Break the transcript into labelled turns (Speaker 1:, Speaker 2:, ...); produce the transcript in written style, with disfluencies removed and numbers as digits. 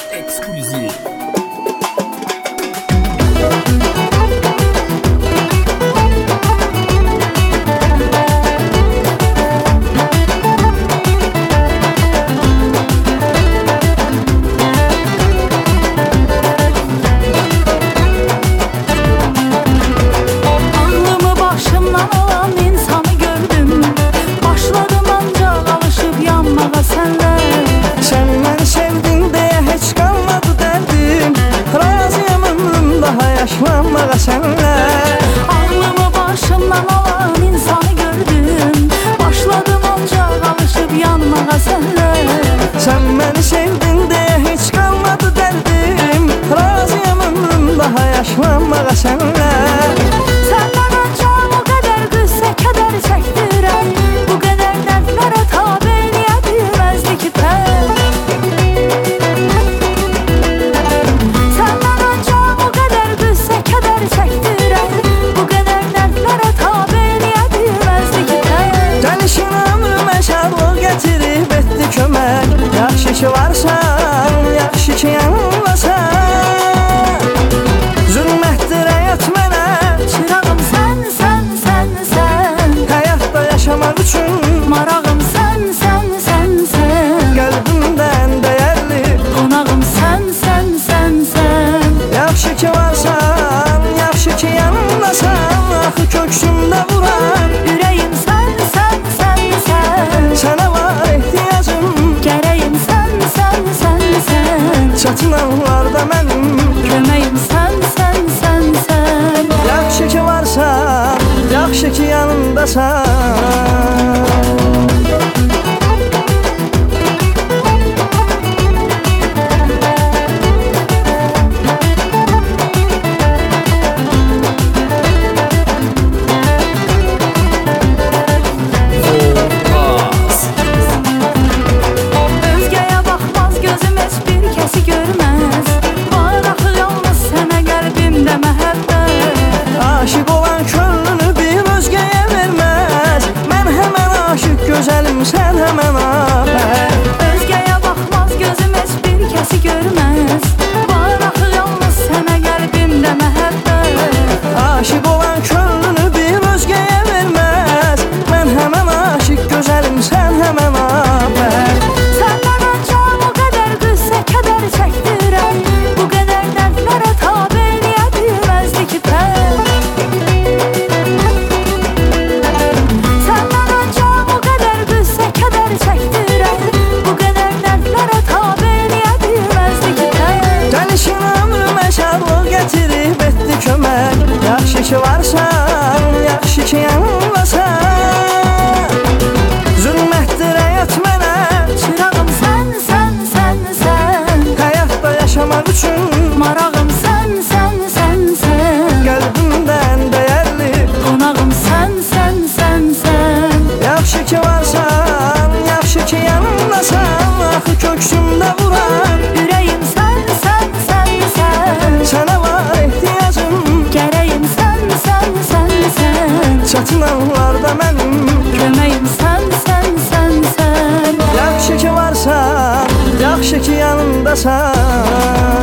Speaker 1: Exclusive.
Speaker 2: Yaşlanmağa senle
Speaker 3: Ağlımı başımdan alan insanı gördüm. Başladım ancak alışıp yanmağa senle.
Speaker 2: Sen beni sevdin diye hiç kalmadı derdim. Razıyım ömrüm daha yaşlanmağa senle.
Speaker 3: Senden ancak o kadar qüssə kədər çəkdirəm. Bu qədər dərdlərə tabe niyə bilməzdi ki tək. Senden ancak o kadar qüssə kədər çəkdirəm. Bu qədər dərdlərə tabe niyə bilməzdi ki tək.
Speaker 2: Gəlişin ömrümə şadlıq gətirib etdi kömək. Yaxşı ki varsan, yaxşı ki yanımdasan. Zülmətdir həyat mənə,
Speaker 3: Çırağım sən, sən, sən, sən.
Speaker 2: həyatda yaşamaq üçün
Speaker 3: Marağım sən, sən, sən, sən.
Speaker 2: qəlbimdən dəyərli.
Speaker 3: Qonağım sən, sən, sən, sən.
Speaker 2: Yaxşı ki varsan, yaxşı ki yanımdasan. Axı köksümdə vuran
Speaker 3: Ürəyim sən, sən, sən, sən.
Speaker 2: sənə var ehtiyacım.
Speaker 3: Gərəyim sən, sən, sən, sən.
Speaker 2: Çətin anlarda mənim
Speaker 3: Köməyim sən, sən, sən, sən.
Speaker 2: yaxşı ki varsan, yaxşı ki yanımdasan.
Speaker 3: Özgəyə baxmaz gözüm heç bir kəsi görməz. Var axı yalnız sənə qəlbimdə məhəbbət.
Speaker 2: Aşık olan könlünü bir özgəyə verməz. Mən həmən aşık gözəlim, sən həmən afət.
Speaker 3: Özgəyə baxmaz gözüm heç bir kəsi görməz. Var axı yalnız sənə qəlbimdə məhəbbət.
Speaker 2: Aşık olan könlünü bir özgəyə verməz. Mən həmən aşık gözəlim, sən həmən afət.
Speaker 3: Səndən ancaq o qədər qüssə kədər çəkdirəm. Bu qədər dərdlərə tabe niyə bilməzdi ki tək. Səndən ancaq o qədər qüssə kədər çəkdirəm. Bu qədər dərdlərə tabe niyə bilməzdi ki tək.
Speaker 2: Gəlişin ömrümə şadlıq gətirib etdi kömək. Yaxşı ki varsan, yaxşı ki yanımdasan. Zülmətdir həyat mənə,
Speaker 3: Çırağım sən, sən, sən, sən.
Speaker 2: həyatda yaşamaq üçün
Speaker 3: Marağım sən, sən, sən, sən.
Speaker 2: qəlbimdən dəyərli.
Speaker 3: Qonağım sən, sən, sən, sən.
Speaker 2: Yaxşı ki varsan, yaxşı ki yanımdasan. Axı köksümdə vuran
Speaker 3: Ürəyim sən, sən, sən, sən.
Speaker 2: sənə var ehtiyacım.
Speaker 3: Gərəyim sən, sən, sən, sən.
Speaker 2: Çətin anlarda mənim
Speaker 3: Köməyim sən, sən, sən, sən.
Speaker 2: yaxşı ki varsan, yaxşı ki yanımdasan.